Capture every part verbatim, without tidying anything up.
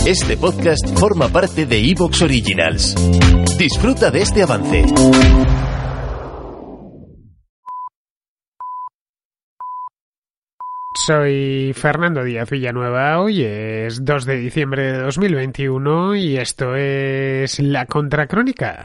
Este podcast forma parte de iVoox Originals. Disfruta de este avance. Soy Fernando Díaz Villanueva, hoy es dos de diciembre de dos mil veintiuno y esto es La Contracrónica.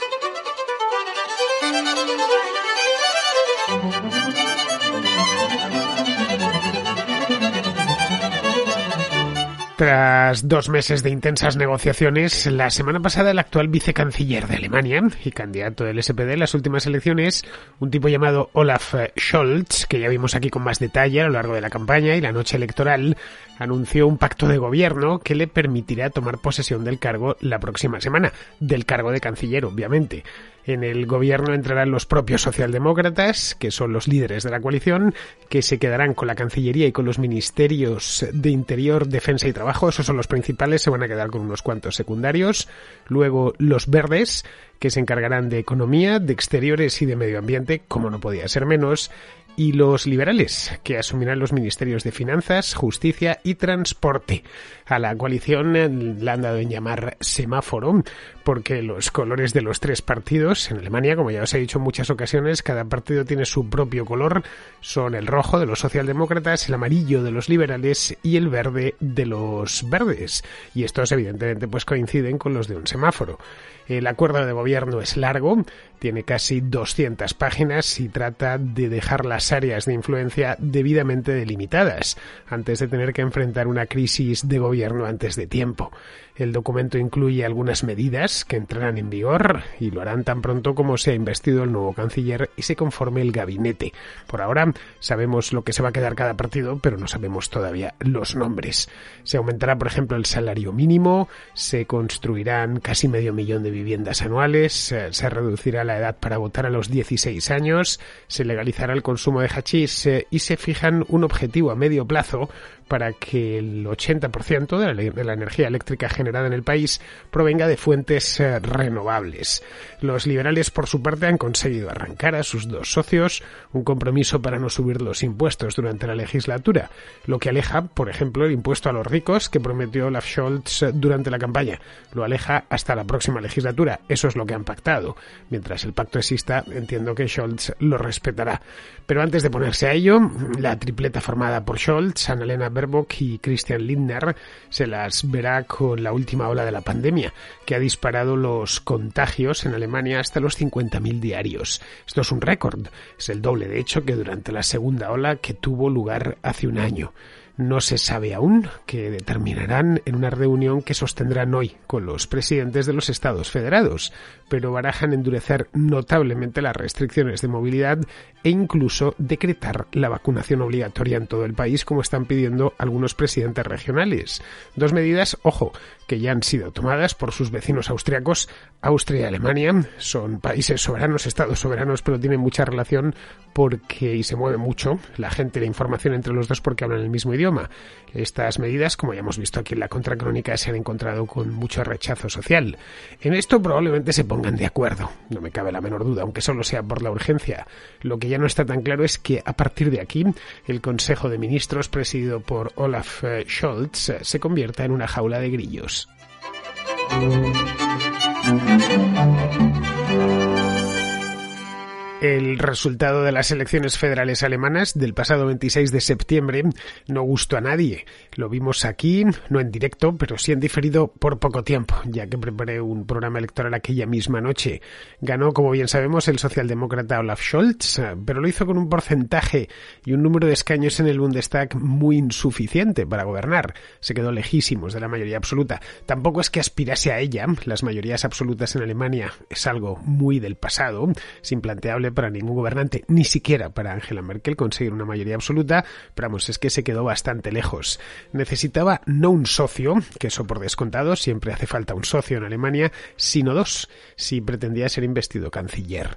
Tras dos meses de intensas negociaciones, la semana pasada el actual vicecanciller de Alemania y candidato del S P D en las últimas elecciones, un tipo llamado Olaf Scholz, que ya vimos aquí con más detalle a lo largo de la campaña y la noche electoral, anunció un pacto de gobierno que le permitirá tomar posesión del cargo la próxima semana, del cargo de canciller, obviamente. En el gobierno entrarán los propios socialdemócratas, que son los líderes de la coalición, que se quedarán con la Cancillería y con los ministerios de Interior, Defensa y Trabajo. Esos son los principales, se van a quedar con unos cuantos secundarios. Luego los verdes, que se encargarán de Economía, de Exteriores y de Medio Ambiente, como no podía ser menos. Y los liberales, que asumirán los ministerios de Finanzas, Justicia y Transporte. A la coalición la han dado en llamar semáforo, porque los colores de los tres partidos, en Alemania, como ya os he dicho en muchas ocasiones, cada partido tiene su propio color. Son el rojo de los socialdemócratas, el amarillo de los liberales y el verde de los verdes. Y estos, evidentemente, pues coinciden con los de un semáforo. El acuerdo de gobierno es largo, tiene casi doscientas páginas y trata de dejar las áreas de influencia debidamente delimitadas antes de tener que enfrentar una crisis de gobierno antes de tiempo. El documento incluye algunas medidas que entrarán en vigor y lo harán tan pronto como sea investido el nuevo canciller y se conforme el gabinete. Por ahora sabemos lo que se va a quedar cada partido, pero no sabemos todavía los nombres. Se aumentará, por ejemplo, el salario mínimo, se construirán casi medio millón de viviendas anuales, se reducirá la edad para votar a los dieciséis años, se legalizará el consumo de hachís y se fijan un objetivo a medio plazo para que el ochenta por ciento de la, de la energía eléctrica generada en el país provenga de fuentes eh, renovables. Los liberales, por su parte, han conseguido arrancar a sus dos socios un compromiso para no subir los impuestos durante la legislatura, lo que aleja, por ejemplo, el impuesto a los ricos que prometió Olaf Scholz durante la campaña. Lo aleja hasta la próxima legislatura. Eso es lo que han pactado. Mientras el pacto exista, entiendo que Scholz lo respetará. Pero antes de ponerse a ello, la tripleta formada por Scholz, Annalena Baerbock y Christian Lindner se las verá con la última ola de la pandemia, que ha disparado los contagios en Alemania hasta los cincuenta mil diarios. Esto es un récord, es el doble de hecho que durante la segunda ola que tuvo lugar hace un año. No se sabe aún qué determinarán en una reunión que sostendrán hoy con los presidentes de los Estados federados, pero barajan endurecer notablemente las restricciones de movilidad e incluso decretar la vacunación obligatoria en todo el país, como están pidiendo algunos presidentes regionales. Dos medidas, ojo, que ya han sido tomadas por sus vecinos austriacos. Austria y Alemania son países soberanos, estados soberanos, pero tienen mucha relación porque, y se mueve mucho la gente y la información entre los dos porque hablan el mismo idioma. Estas medidas, como ya hemos visto aquí en la Contracrónica, se han encontrado con mucho rechazo social. En esto probablemente se pongan de acuerdo, no me cabe la menor duda, aunque solo sea por la urgencia. Lo que ya no está tan claro es que a partir de aquí el Consejo de Ministros, presidido por Olaf Scholz, se convierta en una jaula de grillos. El resultado de las elecciones federales alemanas del pasado veintiséis de septiembre no gustó a nadie. Lo vimos aquí, no en directo, pero sí en diferido por poco tiempo, ya que preparé un programa electoral aquella misma noche. Ganó, como bien sabemos, el socialdemócrata Olaf Scholz, pero lo hizo con un porcentaje y un número de escaños en el Bundestag muy insuficiente para gobernar. Se quedó lejísimos de la mayoría absoluta. Tampoco es que aspirase a ella. Las mayorías absolutas en Alemania es algo muy del pasado, es implanteable para ningún gobernante, ni siquiera para Angela Merkel conseguir una mayoría absoluta, pero vamos, es que se quedó bastante lejos. Necesitaba no un socio, que eso por descontado, siempre hace falta un socio en Alemania, sino dos, si pretendía ser investido canciller.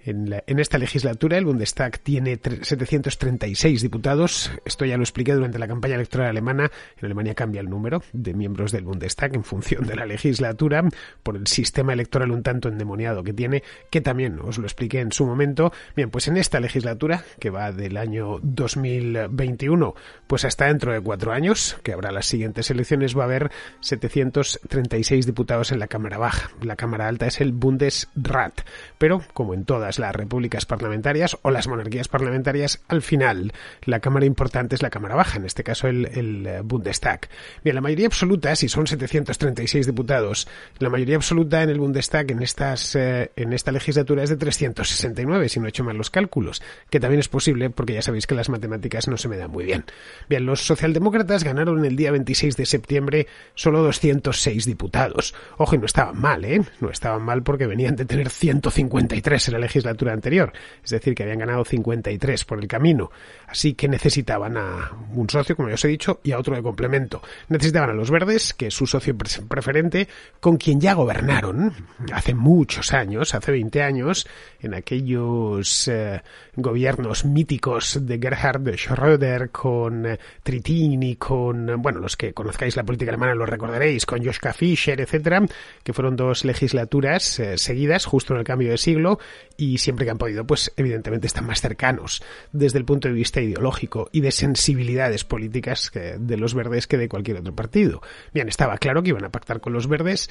En, la, en esta legislatura el Bundestag tiene setecientos treinta y seis diputados. Esto ya lo expliqué durante la campaña electoral alemana. En Alemania cambia el número de miembros del Bundestag en función de la legislatura, por el sistema electoral un tanto endemoniado que tiene, que también os lo expliqué en su momento. Bien, pues en esta legislatura, que va del año dos mil veintiuno, pues hasta dentro de cuatro años, que habrá las siguientes elecciones, va a haber setecientos treinta y seis diputados en la Cámara Baja. La Cámara Alta es el Bundesrat, pero como en todas las repúblicas parlamentarias o las monarquías parlamentarias, al final la Cámara importante es la Cámara Baja, en este caso el, el Bundestag. Bien, la mayoría absoluta, si son setecientos treinta y seis diputados, la mayoría absoluta en el Bundestag en, estas, eh, en esta legislatura es de trescientos sesenta y nueve, si no he hecho mal los cálculos, que también es posible porque ya sabéis que las matemáticas no se me dan muy bien. Bien, los socialdemócratas ganaron el día veintiséis de septiembre solo doscientos seis diputados. Ojo, y no estaban mal, ¿eh? No estaban mal porque venían de tener ciento cincuenta y tres en la legislatura anterior, es decir, que habían ganado cincuenta y tres por el camino, así que necesitaban a un socio, como ya os he dicho, y a otro de complemento. Necesitaban a los verdes, que es su socio preferente, con quien ya gobernaron hace muchos años, hace veinte años, en aquellos eh, gobiernos míticos de Gerhard Schröder, con eh, Trittin y con, bueno, los que conozcáis la política alemana lo recordaréis, con Joschka Fischer, etcétera, que fueron dos legislaturas eh, seguidas, justo en el cambio de siglo, y siempre que han podido, pues evidentemente están más cercanos desde el punto de vista ideológico y de sensibilidades políticas que de los verdes que de cualquier otro partido. Bien, estaba claro que iban a pactar con los verdes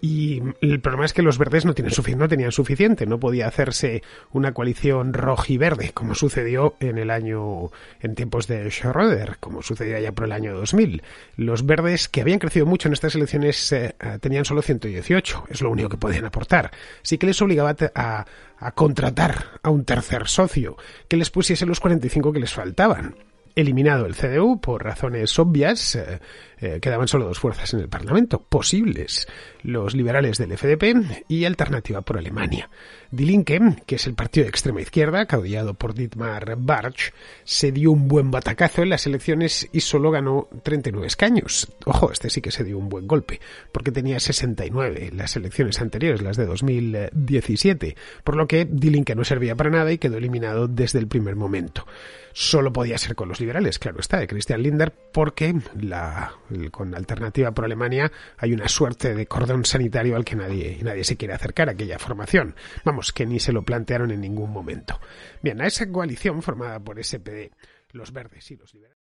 y el problema es que los verdes no, tienen sufic- no tenían suficiente, no podía hacerse una coalición rojiverde como sucedió en el año, en tiempos de Schröder, como sucedió ya por el año dos mil. Los verdes, que habían crecido mucho en estas elecciones, eh, tenían solo ciento dieciocho, es lo único que podían aportar. Sí que les obligaba a a contratar a un tercer socio que les pusiese los cuarenta y cinco que les faltaban. Eliminado el C D U por razones obvias, eh, eh, quedaban solo dos fuerzas en el Parlamento posibles, los liberales del F D P y Alternativa por Alemania. Die Linke, que es el partido de extrema izquierda, caudillado por Dietmar Bartsch, se dio un buen batacazo en las elecciones y solo ganó treinta y nueve escaños. Ojo, este sí que se dio un buen golpe, porque tenía sesenta y nueve en las elecciones anteriores, las de dos mil diecisiete, por lo que Die Linke no servía para nada y quedó eliminado desde el primer momento. Solo podía ser con los liberales, claro está, de Christian Lindner, porque la, con Alternativa por Alemania hay una suerte de cordón sanitario al que nadie, nadie se quiere acercar a aquella formación. Vamos, que ni se lo plantearon en ningún momento. Bien, a esa coalición formada por S P D, los verdes y los liberales.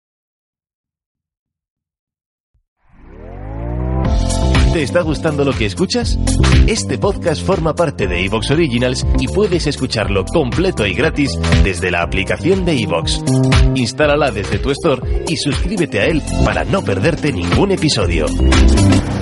¿Te está gustando lo que escuchas? Este podcast forma parte de iVoox Originals y puedes escucharlo completo y gratis desde la aplicación de iVoox. Instálala desde tu store y suscríbete a él para no perderte ningún episodio.